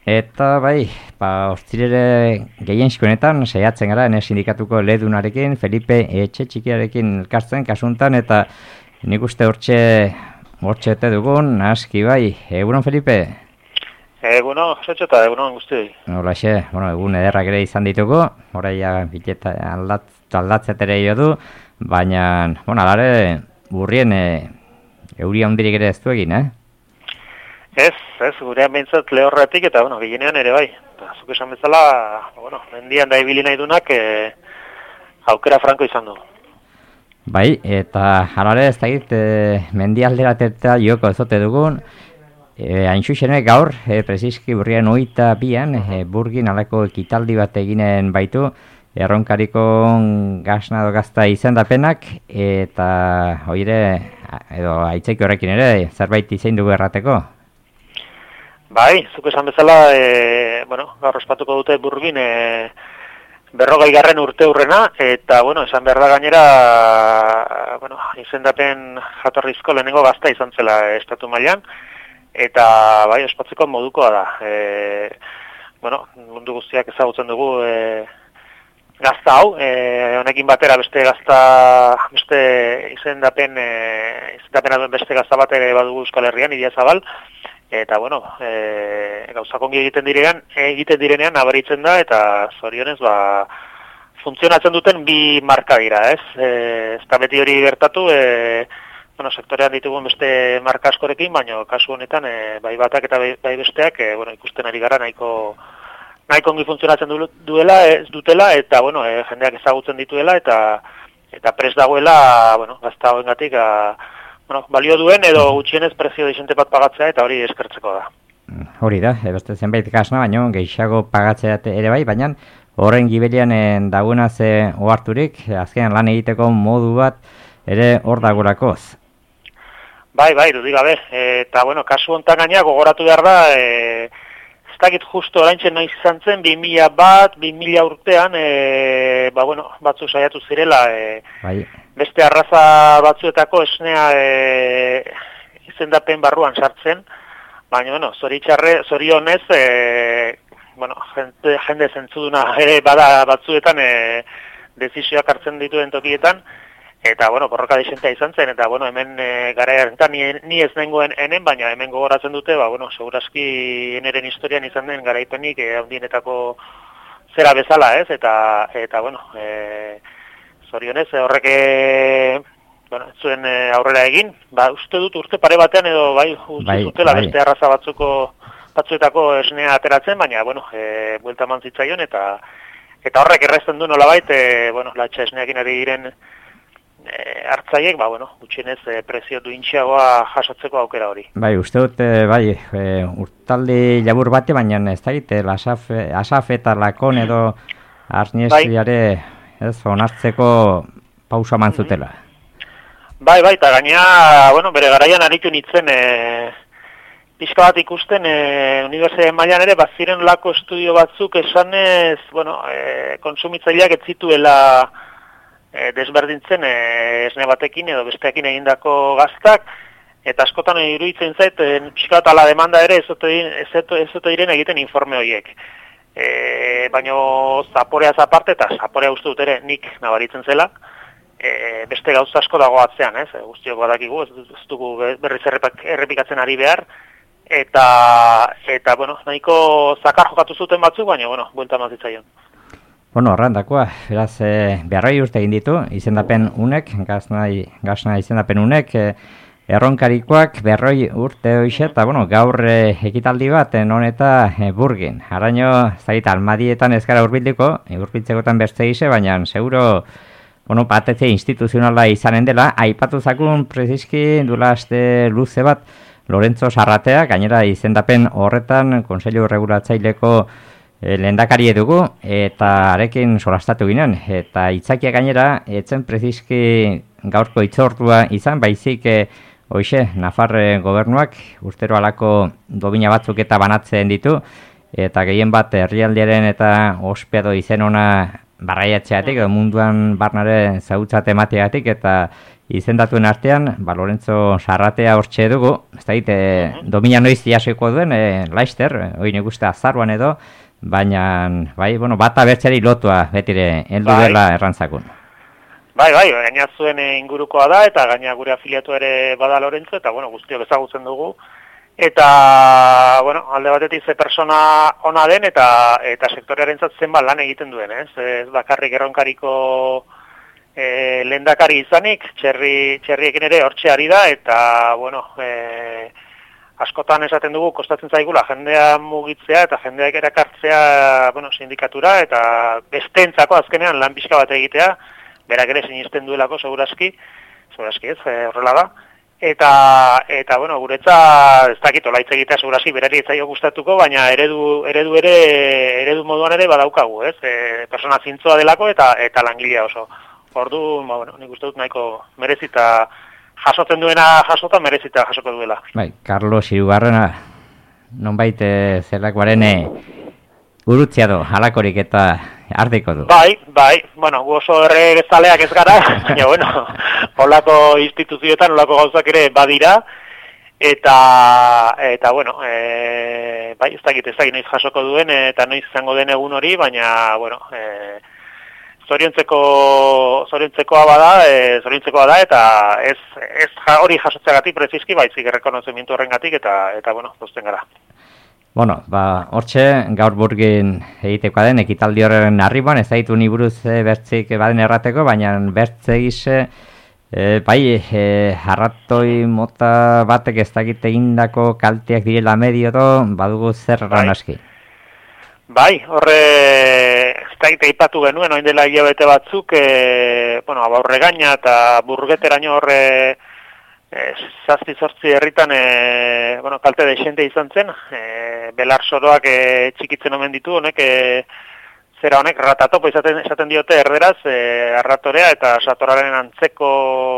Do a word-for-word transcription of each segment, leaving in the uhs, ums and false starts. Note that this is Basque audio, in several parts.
Eta bai, ba, ostirere gehienxko honetan saiatzen gara ene sindikatuko ledunarekin, Felipe Etxe Txikiarekin elkartzen kasuntan, eta nik uste hortxe hortxe ete dugun, aski bai. Egunon, Felipe? Egunon, José, eta egunon guzti. Holaxe, bueno, egun ederrak ere izan ditugu, oraia bileta aldat, aldatzetere jo du, baina, bueno, alare burrien e, euria hundirik ere ez du egin, eh? Ez, ez, gurean behintzat lehorretik eta, bueno, gehienean ere bai. Eta, zuk esan bezala, bueno, mendian da ibili nahi dunak e, aukera franko izan du. Bai, eta alare ez da egit, e, mendialderateta joko ezote dugun, e, hain xuxenek gaur, e, preziski burrien oita bian, e, burgin alako ekitaldi bat eginen baitu, erronkariko gasna edo gazta izendapenak, eta oire, edo aitzeki horrekin ere, zerbait izein dugu errateko. Bai, zuk esan bezala, e, bueno, gaur ospatuko dute burgin e, berrogei garren urte hurrena, eta, bueno, esan behar da gainera, bueno, izendapen jatorrizko lehenengo gazta izan zela estatu mailan, eta, bai, ospatzeko modukoa da. E, bueno, mundu guztiak ezagutzen dugu e, gazta hau, e, honekin batera beste gazta, beste izendapen, e, izendapen beste gazta bat ere badugu Euskal Herrian, Idiazabal, eta, bueno, e, gauzak ongi egiten direnean, egiten direnean nabaritzen da, eta zorionez, ba, funtzionatzen duten bi marka dira, ez? E, ez da beti hori gertatu, e, bueno, sektorean ditugun beste marka askorekin, baina kasu honetan, e, bai batak eta bai, bai besteak, e, bueno, ikusten ari gara nahiko, nahiko ongi funtzionatzen du, duela, ez dutela, eta, bueno, e, jendeak ezagutzen dituela, eta, eta prest dagoela, bueno, gazta hoengatik, bueno, balio duen edo gutxienez prezio disente bat pagatzea eta hori eskertzeko da. Hori da, beste zenbait kasna, baina gehiago pagatzea ere bai, baina horren gibelian dagoena ze oharturik, azkenan lan egiteko modu bat ere hor dagolakoz. Bai, bai, dudik gabe, eta bueno, kasu hontan gaina gogoratu behar da, e, ez dakit justo oraintxe noiz izan zen, bi mila bat, bi mila urtean, e, ba bueno, batzu saiatu zirela, e, bai. Beste arraza batzuetako esnea e, izendapen barruan sartzen, baina, bueno, zoritxarre, zorionez, e, bueno, jende, jende zentzuduna ere bada batzuetan e, dezizioak hartzen dituen tokietan, eta, bueno, borroka desentea izan zen, eta, bueno, hemen e, gara errentan ni, ni ez nengoen enen, baina hemen gogoratzen dute, ba, bueno, segurazki eneren historian izan den garaipenik e, handienetako zera bezala, ez, eta, eta bueno, e, zorionez, horrek e, bueno, zuen e, aurrera egin, ba, uste dut urte pare batean edo bai, uste bai, zutela bai. Beste arraza batzuko, batzuetako esnea ateratzen, baina, bueno, e, buelta eman zitzaion, eta, eta horrek errezten du nolabait, e, bueno, latxa esneakin ari diren e, hartzaiek, ba, bueno, gutxienez e, prezio duintxeagoa jasotzeko aukera hori. Bai, uste dut, e, bai, e, urtaldi labur bate, baina ez da gite, asaf, asaf eta lakon edo arniesiare, bai. Ez, onartzeko pausa mantzutela. Bai, bai, eta gaina, bueno, bere garaian aritu nintzen, e, pixka bat ikusten, e, unibertsitatean mailan ere, baziren lako estudio batzuk esanez, bueno, e, konsumitzaileak ez zituela e, desberdintzen e, esne batekin edo besteekin egindako gaztak, eta askotan iruditzen zait, e, pixka bat ala demanda ere ez ote diren egiten informe horiek. E, baina zaporeaz aparte, eta zaporea uste dut ere nik nabaritzen zela, e, beste gauza asko dago atzean, ez? E, guztiok badakigu, ez, ez dugu berriz errepikatzen ari behar, eta, eta bueno, nahiko zakar jokatu zuten batzuk, baina, bueno, buelta mazitzaion. Bueno, horrendakoa, beraz, e, beharroi urte egin ditu, izendapen unek, gazna, gazna izendapen unek, e, erronkarikoak berroi urte hoxe, eta bueno, gaur e, ekitaldi bat, non eta e, burgin. Araño, zaita, almadietan ez gara urbilduko, e, urbiltzekotan beste ise, baina seguro, bueno, patetze instituzionala izanen dela, aipatu zakun preziski dula aste luze bat, Lorenzo Sarratea, gainera izendapen horretan, Kontseilu Regulatzaileko e, lehendakari dugu, eta arekin solastatu ginen, eta itzakia gainera, etzen preziski gaurko itzortua izan, baizik, e, hoxe, Nafarre gobernuak urtero alako domina batzuk eta banatzen ditu, eta gehien bat herrialdearen eta ospea izen ona barraiatzeatik, edo munduan barnare zautza tematiatik, eta izendatuen artean, ba, Lorenzo Sarratea hortxe dugu, ez da, e, domina noiz jasoko duen, e, Laister, hori nik uste azaruan edo, baina, bai, bueno, bata bertxeri lotua, betire, heldu bai. dela errantzakun. Bai, bai, gaina zuen ingurukoa da, eta gaina gure afiliatu ere bada Lorenzo, eta, bueno, guztiok ezagutzen dugu. Eta, bueno, alde batetik ze persona ona den, eta eta sektorearentzat zenbat lan egiten duen, ez? Ez bakarrik erronkariko e, lehendakari izanik, txerri, txerriekin ere hortxe ari da, eta, bueno, e, askotan esaten dugu, kostatzen zaigula, jendea mugitzea eta jendeak erakartzea, bueno, sindikatura, eta bestentzako azkenean lan pixka bat egitea, berak ere sinisten duelako, segurazki, segurazki ez, horrela da. Eta, eta bueno, guretza, ez dakit, olaitz egitea segurazki, berari etzaio gustatuko, baina eredu, eredu ere, eredu moduan ere badaukagu, ez? E, persona zintzoa delako eta eta langilea oso. Ordu, ba, bueno, nik uste dut nahiko merezita, jasotzen duena jasota merezita jasoko duela. Bai, Carlos Hirugarrena, nonbait zelakoaren urutzia do, halakorik eta ardiko du. Bai, bai, bueno, gu oso erregezaleak ez gara, baina, bueno, holako instituzioetan, holako gauzak ere badira, eta, eta bueno, e, bai, ez dakit, ez dakit noiz jasoko duen, eta noiz izango den egun hori, baina, bueno, e, zoriontzekoa zoriontzekoa bada, e, zoriontzekoa da, eta ez, ez hori jasotzeagatik prezizki, baizik errekonozimientu horrengatik, eta, eta bueno, pozten gara. Bueno, ba, hortxe, gaur burgin egitekoa den, ekitaldi horren arriban, ez daitu ni buruz e, bertzik baden errateko, baina bertze gise, e, bai, e, arratoi mota batek ez dakit egindako kalteak direla medio do, badugu zer erran aski. Bai, horre, ez dakit eipatu genuen, oin dela hilabete batzuk, e, bueno, abaurre gaina eta burgeteraino horre, E, zazpi zortzi herritan e, bueno, kalte desente izan zen, e, belar soroak e, txikitzen omen ditu, honek e, zera honek ratatopo izaten, izaten diote erderaz, e, arratorea eta satoraren antzeko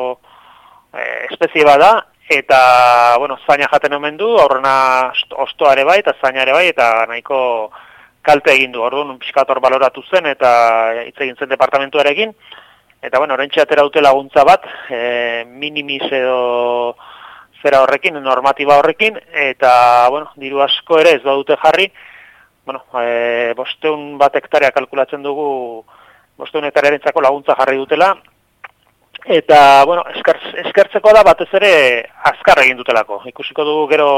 e, espezie bada, eta bueno, zaina jaten omen du, aurrena ostoa ere bai, eta zaina ere bai, eta nahiko kalte egin du, orduan pixkator baloratu zen, eta hitz egin zen departamentuarekin. Eta, bueno, orentxe atera dute laguntza bat, e, minimis edo zera horrekin, normatiba horrekin, eta, bueno, diru asko ere ez dute jarri, bueno, e, bosteun bat hektarea kalkulatzen dugu, bosteun hektarearentzako laguntza jarri dutela, eta, bueno, eskertzeko da batez ere azkar egin dutelako. Ikusiko dugu gero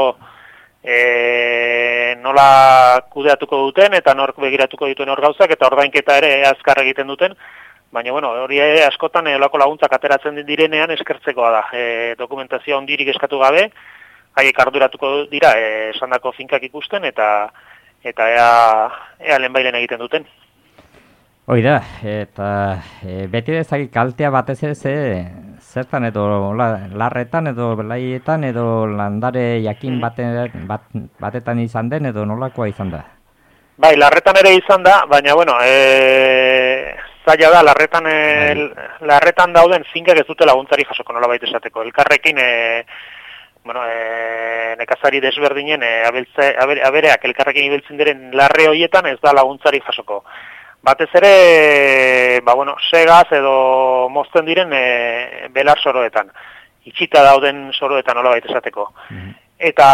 e, nola kudeatuko duten, eta nork begiratuko dituen hor gauzak, eta ordainketa ere azkar egiten duten, baina, bueno, hori askotan olako laguntzak ateratzen direnean eskertzekoa da. E, dokumentazioa ondirik eskatu gabe, haiek arduratuko dira e, esandako finkak ikusten, eta eta ea, ea lehenbailen egiten duten. Hoi da, eta e, beti dezakit kaltea batez ere ze, zertan edo la, larretan edo belaietan edo landare jakin baten, bat, batetan izan den edo nolakoa izan da? Bai, larretan ere izan da, baina, bueno, e, zaila da, larretan, e, larretan dauden finkak ez dute laguntzari jasoko nolabait esateko. Elkarrekin, e, bueno, e, nekazari desberdinen, e, abeltze, abere, abereak elkarrekin ibiltzen diren larre horietan ez da laguntzari jasoko. Batez ere, ba, bueno, segaz edo mozten diren e, belar soroetan. Itxita dauden soroetan nolabait esateko. Mm-hmm. Eta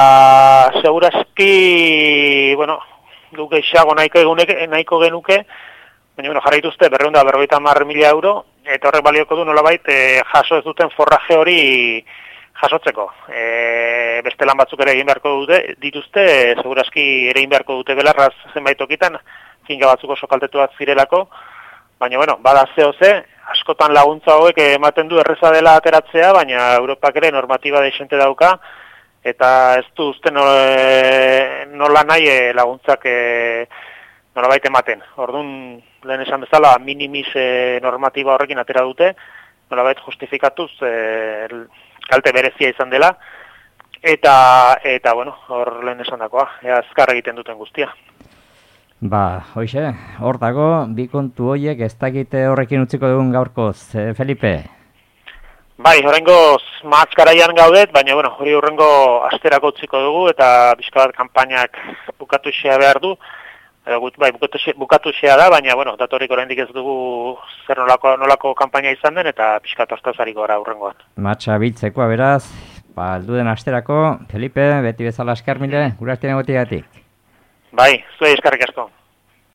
segurazki, bueno, guk eixago nahiko, eguneke, nahiko genuke, baina bueno, jarraituzte berreun da berrogeita hamar mila euro, eta horrek balioko du nolabait e, jaso ez duten forraje hori jasotzeko. E, beste lan batzuk ere egin beharko dute, dituzte, e, segurazki ere egin beharko dute belarraz zenbait tokitan, finka batzuk oso kaltetuak zirelako, baina bueno, bada zeo ze, askotan laguntza hauek ematen du erreza dela ateratzea, baina Europak ere normatiba deixente dauka, eta ez du uste nola nahi e, laguntzak e, nolabait ematen. Orduan, lehen esan bezala, minimis e, normatiba horrekin atera dute, nolabait justifikatuz e, kalte berezia izan dela, eta, eta bueno, hor lehen esan dakoa, azkar egiten duten guztia. Ba, hoxe, hor dago, bi kontu horiek ez dakite horrekin utziko dugun gaurkoz, eh, Felipe? Bai, horrengo mahats garaian gaudet, baina bueno, hori horrengo asterako utziko dugu eta bizka bat kanpainak bukatu xea behar du. edo, bai, bukatu, bukatu xea da, baina, bueno, datorik oraindik ez dugu zer nolako, nolako kanpaina izan den, eta pixkat ostazariko gara urrengoan. Matxa biltzekoa beraz, ba, alduden asterako, Felipe, beti bezala esker mile, gure artean egotigatik. Bai, zuei eskerrik asko.